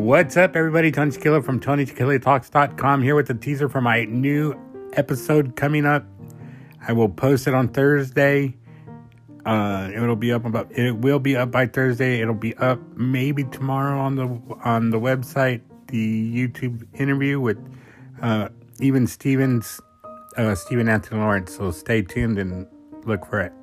What's up, everybody? Tony Tequila from TonyTequilaTalks.com here with a teaser for my new episode coming up. I will post it on Thursday. It will be up by Thursday. It'll be up maybe tomorrow on the website. The YouTube interview with Stephen Anthony Lawrence. So stay tuned and look for it.